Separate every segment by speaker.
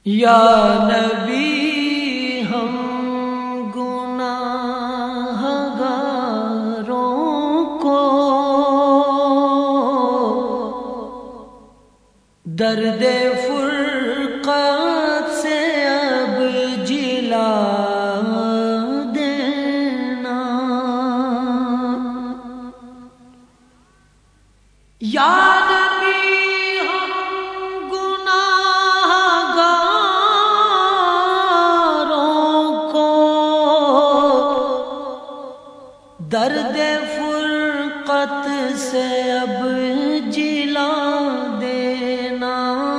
Speaker 1: یا نبی ہم گناہگاروں کو درد فرقت سے اب جلا دینا یا درد فرقت سے اب جلا دینا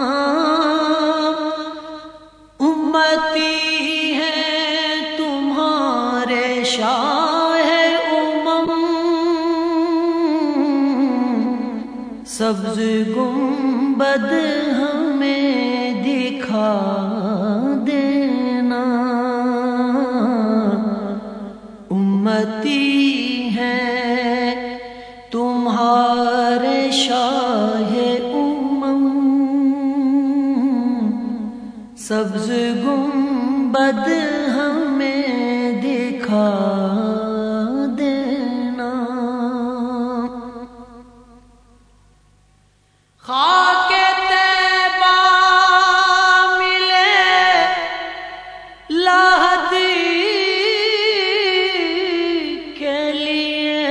Speaker 1: امتی ہیں تمہارے شاہ امم سبز گنبد ہمیں دکھا دینا امتی تمہارے شاہ امم سبز گنبد ہمیں دکھا دینا خاک طیبہ ملے لہدی کے لیے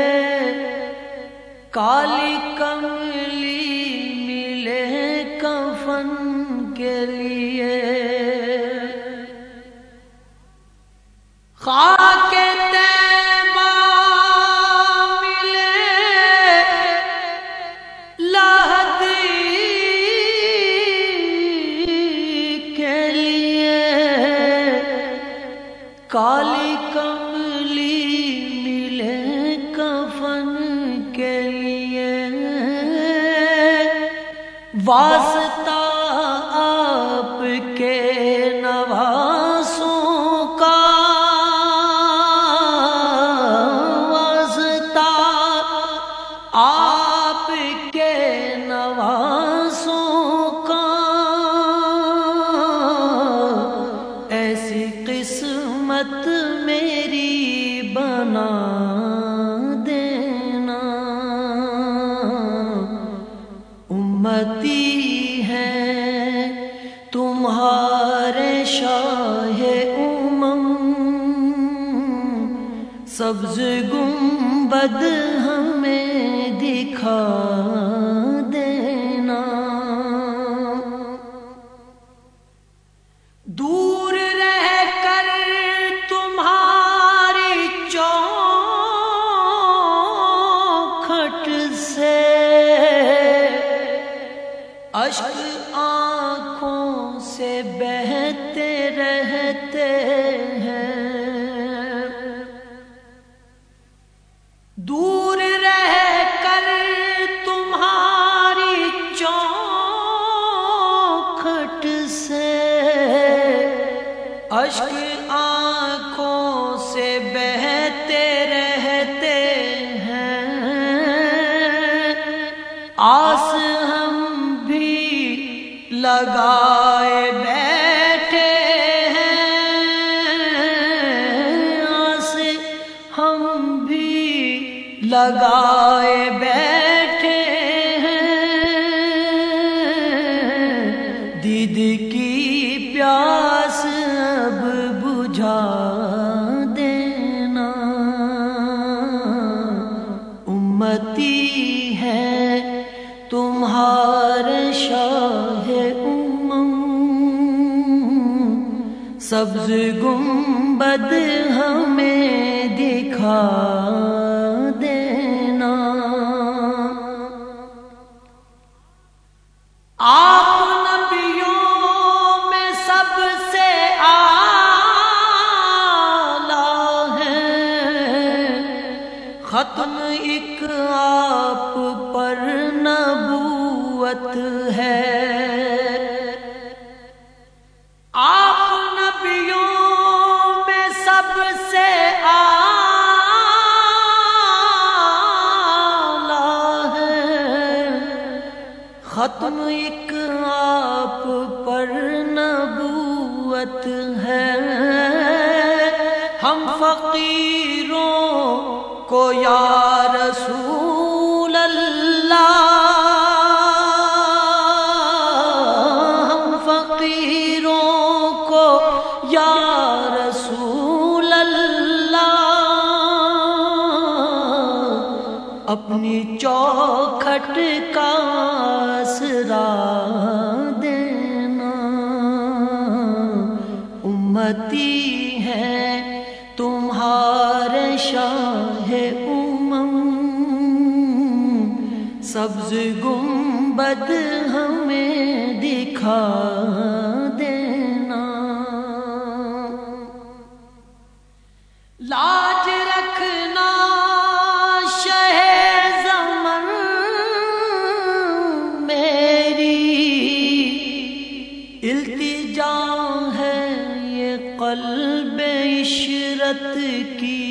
Speaker 1: کالی کملی ملے کفن کے لیے خاک طیبہ ملے لہدی کے لیے کالی کملی ملے کفن کے لیے واسطہ آپ کے نواسوں کا واسطہ آپ کے نواسوں کا ایسی قسمت میری بنا امتی ہیں تمہارے شاہ امم سبز گنبد ہمیں دکھا دینا دور رہ کر تمہاری چوکھٹ سے اشک آنکھوں سے بہتے رہتے ہیں دور رہ کر تمہاری چوکھٹ سے اشک آنکھوں سے بہتے رہتے ہیں آس لگائے بیٹھے ہیں آس ہم بھی لگائے بیٹھے ہیں دید کی پیاس اب بجھا دینا امتی ہے تمہارے شاہ امم سبز گنبد ہمیں دکھا دینا آپ نبیوں میں سب سے اعلیٰ ہیں ختم ایک آپ پر نبوت ہے آپ نبیوں میں سب سے اعلیٰ ہیں ختم ایک آپ پر نبوت قوت ہے ہم فقیروں کو یا رسول اللہ، ہم فقیروں کو یا رسول اللہ اپنی چوکھٹ کا آسرا دینا، امتی ہے تمہارے شاہ امم، سبز گنبد ہمیں دکھا دینا، لاج رکھنا التجا ہے یہ قلب عشرت کی،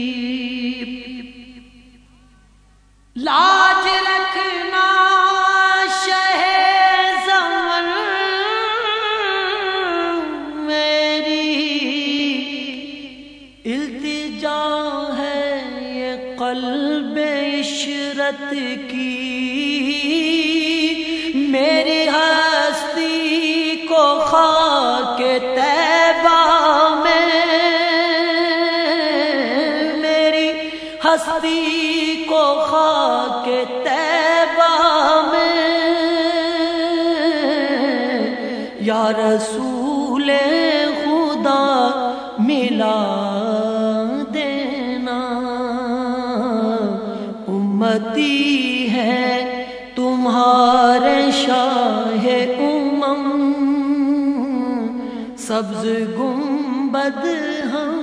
Speaker 1: لاج رکھنا شہ زمن میری، التجا ہے یہ قلب عشرت کی، میری ہستی کو خاک طیبہ میں، میری ہستی کو خاک طیبہ میں یا رسول خدا ملا دینا، امتی ہے تمہارے شاہ امم، سبز گنبد ہم